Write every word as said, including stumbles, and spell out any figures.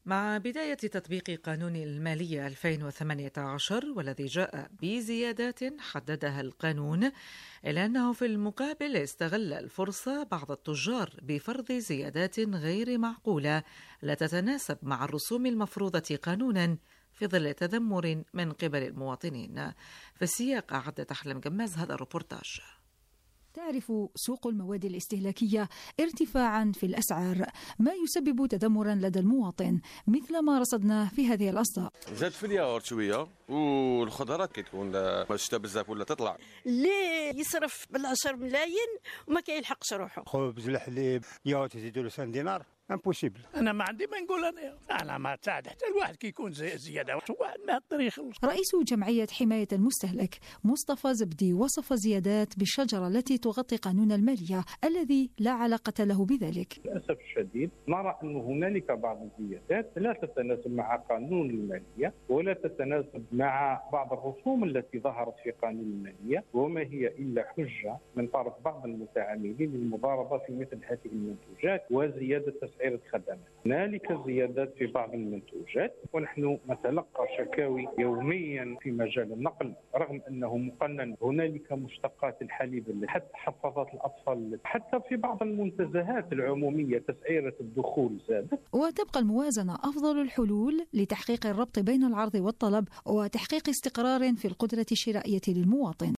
مع بداية تطبيق قانون المالية ألفين وثمانية عشر والذي جاء بزيادات حددها القانون، إلا أنه في المقابل استغل الفرصة بعض التجار بفرض زيادات غير معقولة لا تتناسب مع الرسوم المفروضة قانونا في ظل تذمر من قبل المواطنين. في السياق أعدت أحلام جماز هذا الروبورتاج. تعرف سوق المواد الاستهلاكية ارتفاعا في الأسعار، ما يسبب تذمرا لدى المواطن، مثل ما رصدنا في هذه الأصداء. زاد في الياغورت شوية والخضرات كتكون مشتا بزاف ولا تطلع. اللي يصرف بالعشر ملايين وما كيلحقش روحه. خبز الحليب ياغورت يزيدوا له سان دينار امبوسيبل. انا ما عندي ما نقول انا انا ما تساعد حتى الواحد كيكون زي زياده واحد ما الطريق. رئيس جمعيه حمايه المستهلك مصطفى زبدي وصف زيادات بالشجره التي تغطي قانون الماليه الذي لا علاقه له بذلك. للاسف الشديد نرى ان هنالك بعض الزيادات لا تتناسب مع قانون الماليه ولا تتناسب مع بعض الرسوم التي ظهرت في قانون الماليه، وما هي الا حجه من طرف بعض المتعاملين للمضاربه في مثل هذه المنتوجات وزياده تسعير الخدمات. هنالك زيادات في بعض المنتوجات ونحن نتلقى شكاوي يوميا في مجال النقل رغم انه مقنن. هنالك مشتقات الحليب حتى حفاضات الاطفال، حتى في بعض المنتزهات العموميه تسعيره الدخول زادت. وتبقى الموازنه افضل الحلول لتحقيق الربط بين العرض والطلب وتحقيق استقرار في القدره الشرائيه للمواطن.